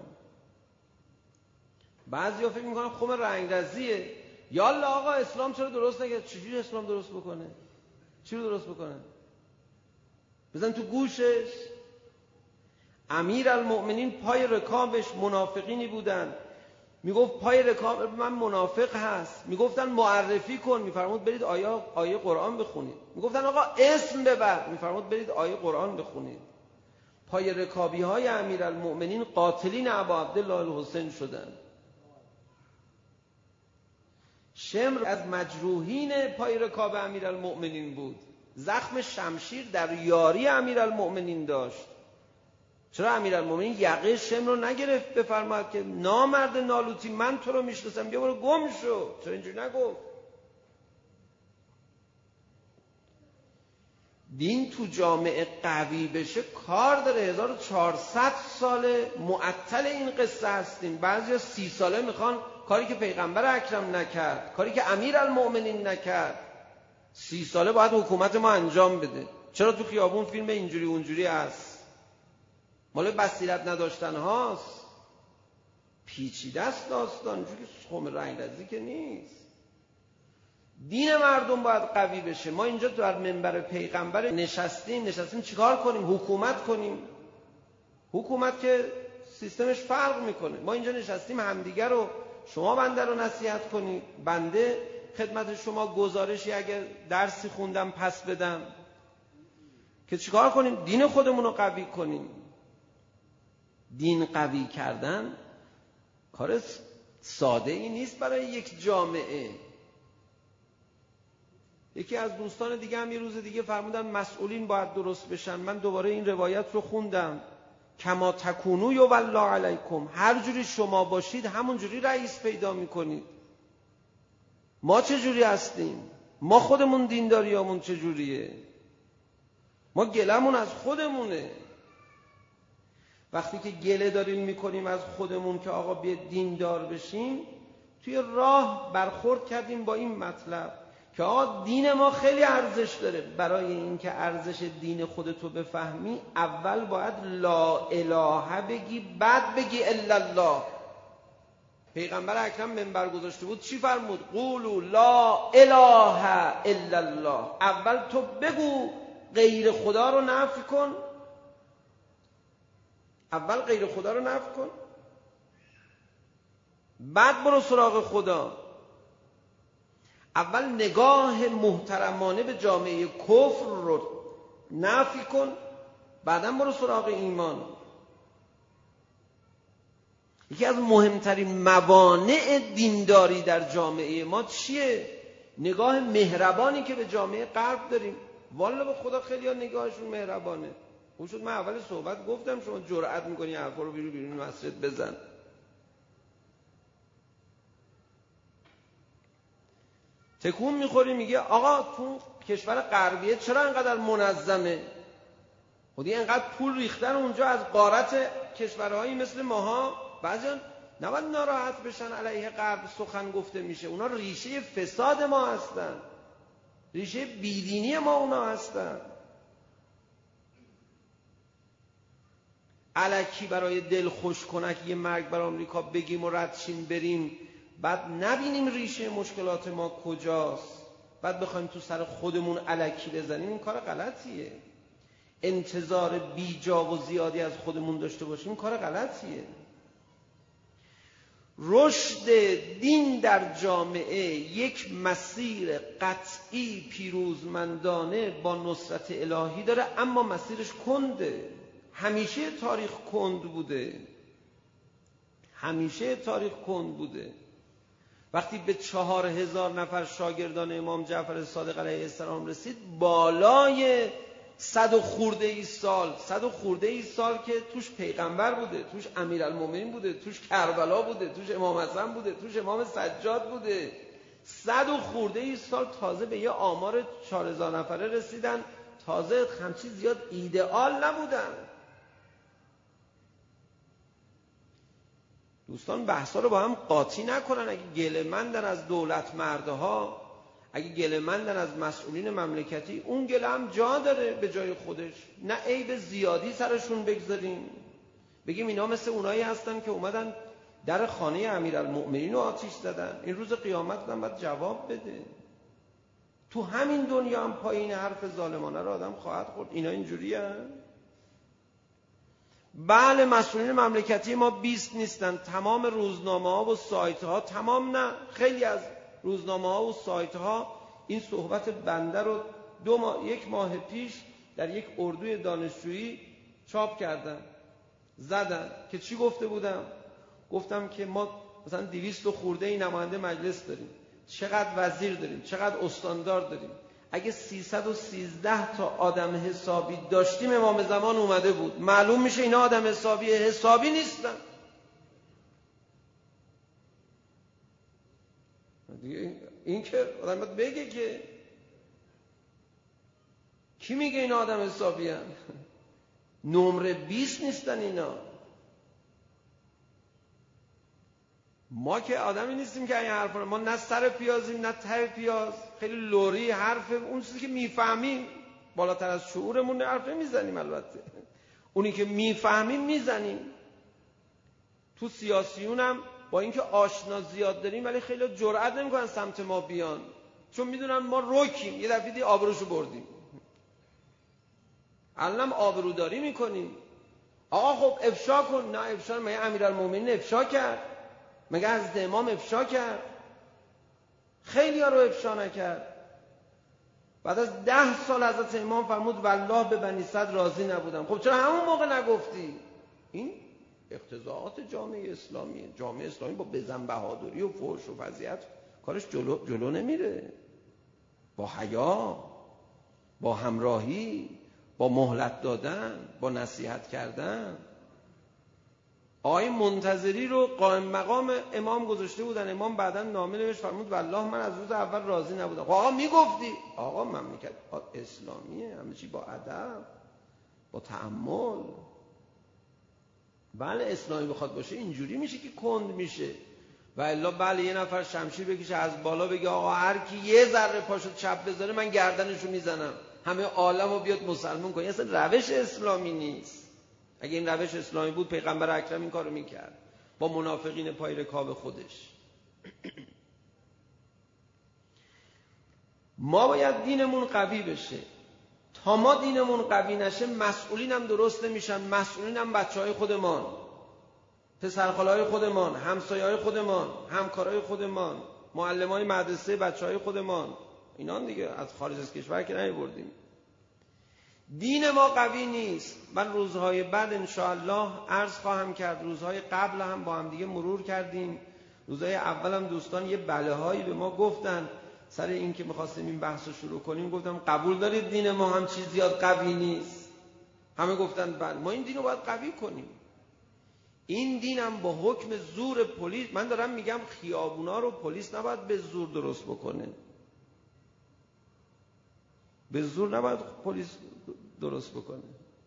بعضیا فکر میکنن خم رنگرزیه. یالا آقا اسلام چرا درست نکرد؟ چجوری اسلام درست بکنه؟ چی رو درست بکنه؟ بزن تو گوشش. امیرالمؤمنین پای رکابش منافقینی بودن، میگفت پای رکاب من منافق هست، میگفتن معرفی کن، میفرمود برید آیه قرآن بخونید. میگفتن آقا اسم ببر، میفرمود برید آیه قرآن بخونید. پای رکابی های امیرالمؤمنین قاتلین ابا عبدالله الحسین شدن. شمر از مجروحین پای رکاب امیرالمؤمنین بود. زخم شمشیر در یاری امیرالمؤمنین داشت. چرا امیرالمؤمنین یقه شمر رو نگرفت بفرماد که نامرد نالوتی من تو رو میشناسم بیا برو گم شو؟ چرا اینجوری نگفت؟ دین تو جامعه قوی بشه کار داره. 1400 ساله معطل این قصه هستیم. بعضیا 30 ساله میخوان کاری که پیغمبر اکرم نکرد، کاری که امیرالمؤمنین نکرد، 30 ساله باید حکومت ما انجام بده. چرا تو خیابون فیلم اینجوری اونجوری هست؟ مال بصیرت نداشتن هاست. پیچیده است داستان، چون خم رنگرزی که نیست. دین مردم باید قوی بشه. ما اینجا در منبر پیغمبر نشستیم چیکار کنیم؟ حکومت کنیم. حکومت که سیستمش فرق میکنه. ما اینجا نشستیم همدیگر رو، شما بنده رو نصیحت کنید، بنده خدمت شما گزارشی اگر درسی خوندم پس بدم، که چیکار کنیم؟ دین خودمون رو قوی کنیم. دین قوی کردن کار ساده ای نیست برای یک جامعه. یکی از دوستان دیگه هم یه روز دیگه فرمودن مسئولین باید درست بشن. من دوباره این روایت رو خوندم، کما تکونو یولا علیکم، هر جوری شما باشید همون جوری رئیس پیدا میکنید. ما چه جوری هستیم؟ ما خودمون دینداریامون چه جوریه؟ ما گلمون از خودمونه. وقتی که گله داریم میکنیم از خودمون که آقا بیا دیندار بشیم، توی راه برخورد کردیم با این مطلب که آقا دین ما خیلی ارزش داره. برای اینکه ارزش دین خودتو بفهمی اول باید لا اله بگی، بعد بگی الا الله. پیغمبر اکرم منبر گذاشته بود چی فرمود؟ قولوا لا اله الا الله. اول تو بگو غیر خدا رو نفی کن. اول غیر خدا رو نفی کن، بعد برو سراغ خدا. اول نگاه محترمانه به جامعه کفر رو نفی کن، بعدم برو سراغ ایمان. یکی از مهمترین موانع دینداری در جامعه ما چیه؟ نگاه مهربانی که به جامعه غرب داریم. والا به خدا خیلی ها نگاهشون مهربانه. اون شد من اول صحبت گفتم شما جرأت میکنی حرفا رو بیرون مسجد بزن. تکون میخوری میگه آقا تو کشور غربیه چرا انقدر منظمه؟ خودی انقدر پول ریختن اونجا از غارت کشورهایی مثل ماها. بعضیان نباید ناراحت بشن علیه غرب سخن گفته میشه. اونا ریشه فساد ما هستن، ریشه بیدینی ما اونا هستن. الکی برای دل خوش کنک یه مرگ بر آمریکا بگیم و ردشیم بریم، بعد نبینیم ریشه مشکلات ما کجاست، بعد بخوایم تو سر خودمون الکی بزنیم. این کار غلطیه. انتظار بیجا و زیادی از خودمون داشته باشیم کار غلطیه. رشد دین در جامعه یک مسیر قطعی پیروزمندانه با نصرت الهی داره، اما مسیرش کنده. همیشه تاریخ کند بوده، همیشه تاریخ کند بوده. وقتی به 4000 نفر شاگردان امام جعفر صادق علیه السلام رسید، بالای 100 و خورده ای سال که توش پیغمبر بوده، توش امیرالمومنین بوده، توش کربلا بوده، توش امام حسن بوده، توش امام سجاد بوده. 100 و خورده ای سال تازه به یه آمار 4000 نفره رسیدن. تازه همچی زیاد ایدئال نبودن. دوستان بحثا رو با هم قاطی نکنن. اگه گله‌مندن از دولت مردها، اگه گله‌مندن از مسئولین مملکتی، اون گله هم جا داره به جای خودش. نه عیب زیادی سرشون بگذاریم، بگیم اینا مثل اونایی هستن که اومدن در خانه امیرالمؤمنین رو آتش زدن. این روز قیامت هم باید جواب بده. تو همین دنیا هم پایین حرف ظالمانه رو آدم خواهد خورد. اینا اینجوری هستن. بله مسئولین مملکتی ما 20 نیستن. تمام روزنامه ها و سایت ها، تمام نه، خیلی از روزنامه ها و سایت ها این صحبت بنده رو 1 ماه پیش در یک اردوی دانشجویی چاپ کردن، زدن که چی گفته بودم؟ گفتم که ما مثلا 200 و خورده ای نماینده مجلس داریم، چقدر وزیر داریم، چقدر استاندار داریم. اگه 313 تا آدم حسابی داشتیم امام زمان اومده بود. معلوم میشه اینا آدم حسابی نیستن. این که آدم باید بگه که کی میگه اینا آدم حسابی هن؟ نمره 20 نیستن اینا. ما که آدمی نیستیم که این حرفا، ما نه سر پیازیم نه ته پیاز. خیلی لوری حرف اون چیزی که میفهمیم بالاتر از شعورمون حرف نمیزنیم. البته اونی که میفهمیم میزنیم. تو سیاسیونم با اینکه آشنا زیاد داریم ولی خیلی جرئت نمیکنن سمت ما بیان، چون میدونن ما رکیم. یه دفعه آبروشو بردیم، الانم آبروداری میکنیم. آقا خب افشا کن. نه افشا، مگه امیرالمومنین افشا کرد؟ مگه حضرت امام افشا کرد؟ خیلی ها رو افشا نکرد. بعد از 10 سال حضرت امام فرمود والله به بنی صدر راضی نبودم. خب چرا همون موقع نگفتی؟ این اقتضاعات جامعه اسلامیه. جامعه اسلامی با بزن بهادری و فحش و فضیحت کارش جلو نمیره. با حیا، با همراهی، با مهلت دادن، با نصیحت کردن. آقای منتظری رو قائم مقام امام گذاشته بودن. امام بعداً نامه نوشت فرمود والله من از روز اول راضی نبودم. آقا میگفتی آقا مملکت اسلامیه، همه چی با ادب، با تأمل. بله اسلامی بخواد باشه اینجوری میشه که کند میشه. و الا بله یه نفر شمشیر بکشه از بالا بگه آقا هر کی یه ذره پاشو چپ بذاره من گردنشو میزنم، همه عالمو بیاد مسلمان کنه. اصلا روش اسلامی نیست. اگه این روش اسلامی بود پیغمبر اکرم این کارو میکرد با منافقین پای رکاب خودش. ما باید دینمون قوی بشه. تا ما دینمون قوی نشه مسئولین هم درست نمیشن. مسئولین هم بچهای خودمان، پسرخاله‌های خودمان، همسایه‌های خودمان، همکارای خودمان، معلمای مدرسه بچهای خودمان، اینا دیگه از خارج از کشور که نمیبردیم. دین ما قوی نیست. من روزهای بعد انشاءالله عرض خواهم کرد، روزهای قبل هم با هم دیگه مرور کردیم. روزهای اول هم دوستان یه بلهایی به ما گفتن سر این که می‌خواستیم این بحث رو شروع کنیم. گفتم قبول دارید دین ما هم چیز زیاد قوی نیست؟ همه گفتن بله. ما این دین رو باید قوی کنیم. این دین هم با حکم زور پلیس، من دارم میگم خیابونا رو پلیس نباید به زور درست بکنه، به زور نباید پلیس درست بکنه.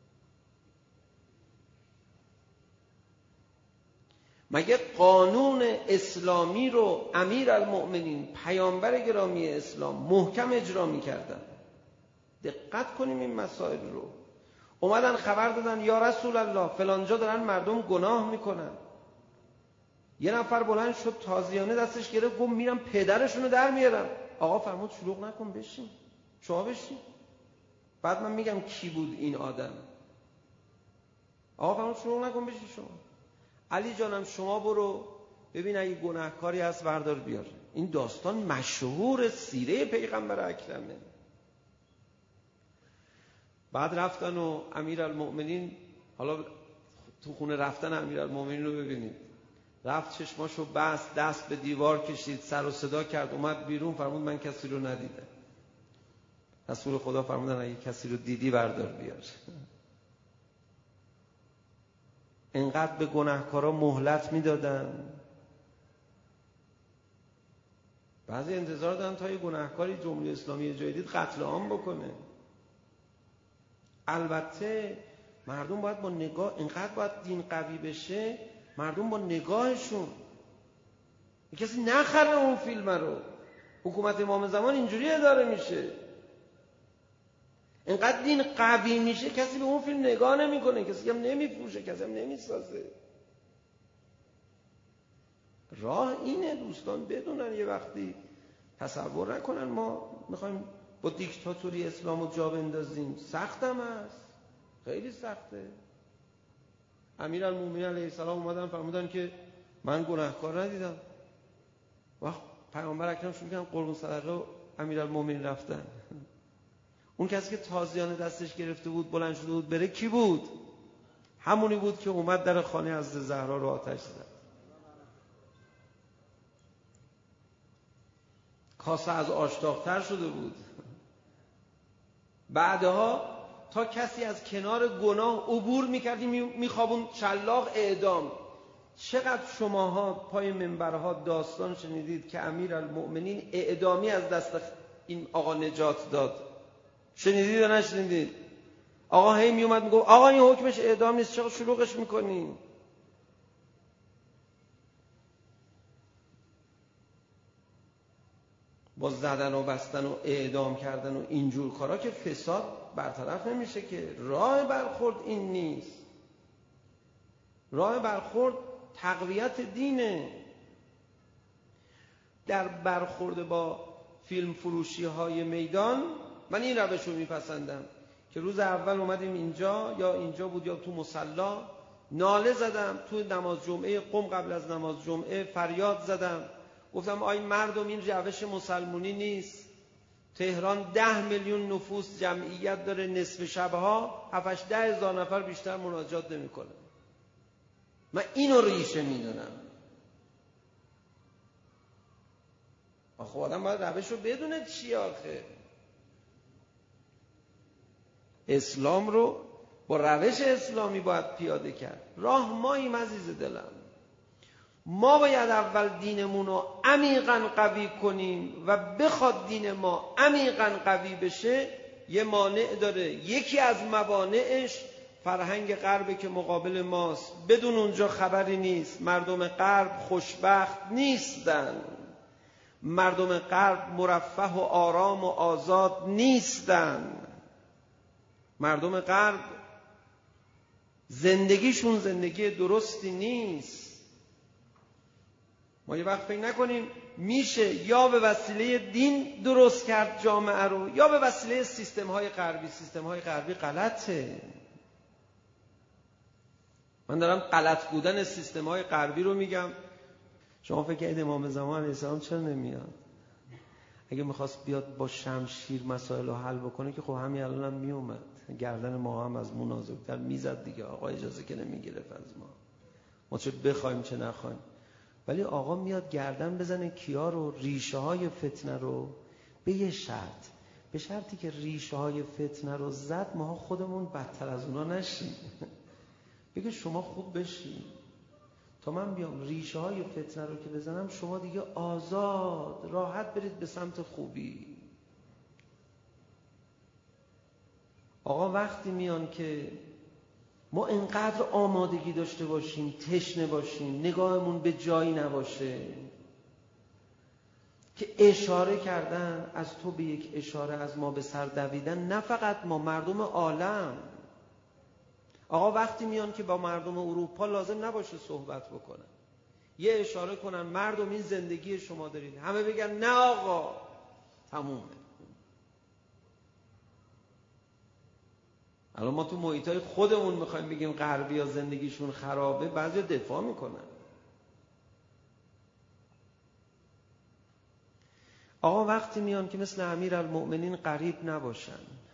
مگه قانون اسلامی رو امیرالمؤمنین پیامبر گرامی اسلام محکم اجرا می‌کردن؟ دقت کنیم این مسائل رو. اومدن خبر دادن یا رسول الله فلانجا دارن مردم گناه میکنن. یه نفر بلند شد تازیانه دستش گرفت گفت میرم پدرشونو در میارم. آقا فرمود شلوغ نکن، بشین، شما بشین. بعد من میگم کی بود این آدم. آقا فرمود شلوغ نکن، بشین شما. علی جانم شما برو ببین اگه گناهکاری هست بردار بیار. این داستان مشهور سیره پیغمبر اکرمه. بعد رفتن و امیرالمؤمنین، حالا تو خونه رفتن امیرالمؤمنین رو ببینید، رفت چشماشو بست، دست به دیوار کشید، سر و صدا کرد، اومد بیرون، فرمود من کسی رو ندیدم. رسول خدا فرمودن اگه کسی رو دیدی بردار بیار. انقدر به گناهکارا مهلت میدادن. بعضی انتظار دارن تا یه گناهکاری جمهوری اسلامی جدید قتل عام بکنه. البته مردم باید با نگاه، اینقدر باید دین قوی بشه، مردم با نگاهشون، کسی نخره اون فیلم رو. حکومت امام زمان اینجوری اداره میشه. اینقدر دین قوی میشه کسی به اون فیلم نگاه نمیکنه، کسی هم نمیفروشه، کسی هم نمیسازه. راه اینه دوستان بدونن، یه وقتی تصور نکنن ما میخوایم با دیکتاتوری اسلامو جا بندازیم. سختم هست، خیلی سخته. امیرالمومنین علیه السلام اومدن فرمودن که من گناهکار ندیدم. وقت پیامبر اکرم شروع کردن قربون صدقه امیرالمومنین رفتن. اون کسی که تازیانه دستش گرفته بود بلند شده بود بره کی بود؟ همونی بود که اومد در خانه حضرت زهرا رو آتش زد. کاسه از آشتاق‌تر شده بود. بعدها تا کسی از کنار گناه عبور می‌کردی میخوابون شلاق اعدام. چقدر شماها پای منبرها داستان شنیدید که امیرالمؤمنین اعدامی از دست این آقا نجات داد؟ شنیدید یا نشنیدید؟ آقا هی میومد میگفت آقا این حکمش اعدام نیست، چرا شلوغش میکنین؟ با زدن و بستن و اعدام کردن و اینجور کارا که فساد برطرف نمیشه که. راه برخورد این نیست. راه برخورد تقویت دینه. در برخورد با فیلم فروشی های میدان من این روش رو میپسندم که روز اول اومدیم اینجا، یا اینجا بود یا تو مصلا، ناله زدم تو نماز جمعه قم، قبل از نماز جمعه فریاد زدم، گفتم آی مردم این روش مسلمونی نیست. تهران 10 میلیون نفوس جمعیت داره، نصف شبها 7-10 هزار نفر بیشتر مناجات نمیکنه. من اینو ریشه میدونم. آخه آدم باید روش رو بدونه چی آخه. اسلام رو با روش اسلامی باید پیاده کرد. راه ماییم عزیز دلم. ما باید اول دینمون رو عمیقاً قوی کنیم و بخواد دین ما عمیقاً قوی بشه یه مانع داره. یکی از موانعش فرهنگ غرب که مقابل ماست. بدون اونجا خبری نیست. مردم غرب خوشبخت نیستن. مردم غرب مرفه و آرام و آزاد نیستن. مردم غرب زندگیشون زندگی درستی نیست. ما یه وقت فکر نکنیم میشه یا به وسیله دین درست کرد جامعه رو یا به وسیله سیستم‌های غربی. سیستم‌های غربی غلطه. من دارم غلط بودن سیستم‌های غربی رو میگم. شما فکر کنید امام زمان علیه السلام چرا نمیاد؟ اگه میخواست بیاد با شمشیر مسائل رو حل بکنه که خب همین الان هم میومد. گردن ما هم از مو نازک‌تر میزد دیگه. آقا اجازه که نمیگرفت از ما چه بخوایم چه نخوایم. ولی آقا میاد گردن بزنه کیا رو؟ ریشه های فتنه رو، به یه شرط، به شرطی که ریشه های فتنه رو زد ما خودمون بدتر از اونا نشیم. بگه شما خوب بشین تا من بیام ریشه های فتنه رو که بزنم، شما دیگه آزاد راحت برید به سمت خوبی. آقا وقتی میان که ما انقدر آمادگی داشته باشیم، تشنه باشیم، نگاهمون به جایی نباشه که اشاره کردن از تو به یک اشاره از ما به سر دویدن، نه فقط ما، مردم عالم. آقا وقتی میان که با مردم اروپا لازم نباشه صحبت بکنن، یه اشاره کنن مردم این زندگی شما دارید، همه بگن نه آقا تمومه. الان ما تو محیطای خودمون میخوایم بگیم غربی ها زندگیشون خرابه، بعضی دفاع میکنن. آقا وقتی میان که مثل امیرالمؤمنین غریب نباشن،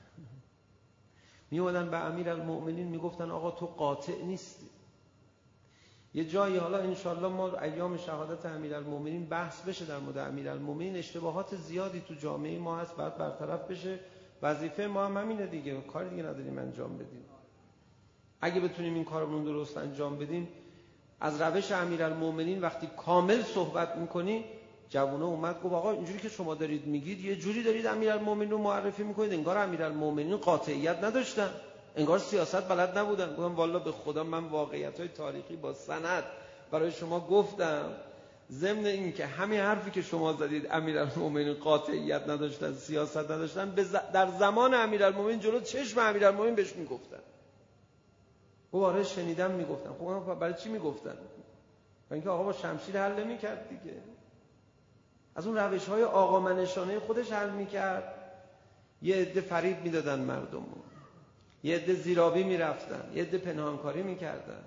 میومدن به امیرالمؤمنین میگفتن آقا تو قاطع نیستی. یه جایی حالا انشالله ما ایام شهادت امیرالمؤمنین بحث بشه در مورد امیرالمؤمنین، اشتباهات زیادی تو جامعه ما هست باید برطرف بشه. وظیفه ما هم همینه دیگه، کار دیگه نداریم انجام بدیم. اگه بتونیم این کارمون درست انجام بدیم، از روش امیرالمؤمنین وقتی کامل صحبت میکنی، جوونا اومد گفت آقا اینجوری که شما دارید میگید یه جوری دارید امیرالمؤمنین رو معرفی میکنید انگار امیرالمؤمنین قاطعیت نداشتن، انگار سیاست بلد نبودن. گفتم والله به خدا من واقعیت‌های تاریخی با سند برای شما گفتم، ضمن این که همین حرفی که شما زدید امیرالمؤمنین قاطعیت نداشتن، سیاست نداشتن، در زمان امیرالمؤمنین جلو چشم امیرالمؤمنین بهش میگفتن. گفت آره شنیدم میگفتن. خب برای چی میگفتن؟ برای اینکه آقا با شمشیر حل نمی‌کرد دیگه، از اون روش‌های آقا منشانه خودش حل می‌کرد. یه عده فریب میدادن مردمو، یه عده زیرابی میرفتن، یه عده پنهانکاری میکردن.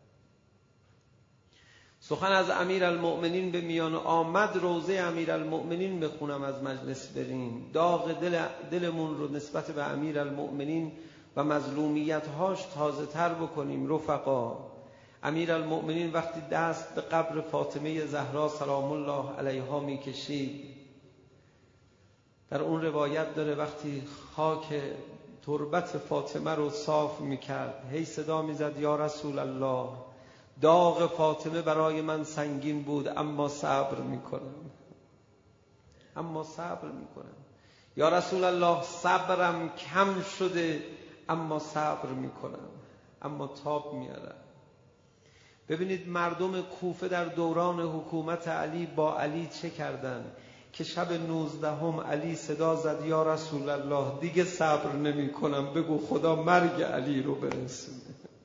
سخن از امیرالمؤمنین به میان آمد، روضه امیرالمؤمنین بخونم از مجلس بریم. داغ دلمون رو نسبت به امیرالمؤمنین و مظلومیت‌هاش تازه تر بکنیم. رفقا، امیرالمؤمنین وقتی دست به قبر فاطمه زهرا سلام الله علیها میکشید، در اون روایت داره وقتی خاک تربت فاطمه رو صاف میکرد، هی صدا میزد یا رسول الله، داغ فاطمه برای من سنگین بود اما صبر میکنم، اما صبر میکنم. یا رسول الله صبرم کم شده اما صبر میکنم، اما تاب میارم. ببینید مردم کوفه در دوران حکومت علی با علی چه کردن که شب 19 علی صدا زد یا رسول الله دیگه صبر نمی کنم، بگو خدا مرگ علی رو برسونه.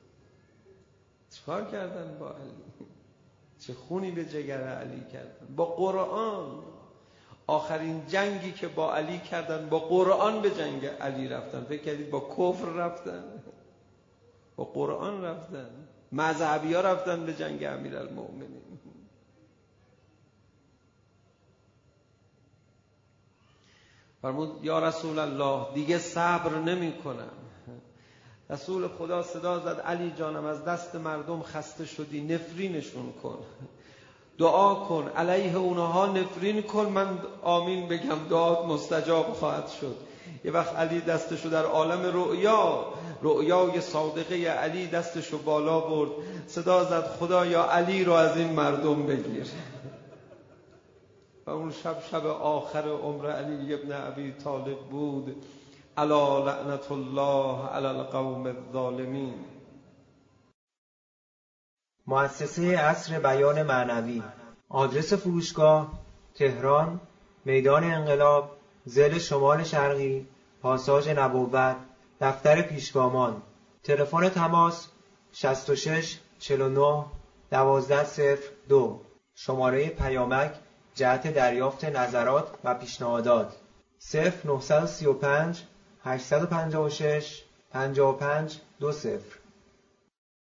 چکار کردن با علی؟ چه خونی به جگر علی کردن؟ با قرآن. آخرین جنگی که با علی کردن با قرآن به جنگ علی رفتن. فکر کردید با کفر رفتن؟ با قرآن رفتن. مذهبی ها رفتن به جنگ امیرالمؤمنین. فرمود یا رسول الله دیگه صبر نمی کنم. رسول خدا صدا زد علی جانم از دست مردم خسته شدی، نفرینشون کن، دعا کن علیه اونها، نفرین کن، من آمین بگم دعات مستجاب خواهد شد. یه وقت علی دستشو در عالم رؤیای صادقه علی دستشو بالا برد، صدا زد خدایا علی رو از این مردم بگیر. و اون شب آخر عمر علی ابن ابی طالب بود. الا لعنت الله علی القوم الظالمین. مؤسسه عصر بیان معنوی. آدرس فروشگاه: تهران، میدان انقلاب، ضلع شمال شرقی، پاساژ نبوت، دفتر پیشگامان. تلفن تماس 66 49 1202. شماره پیامک جهت دریافت نظرات و پیشنهادات 0935 856 55 20.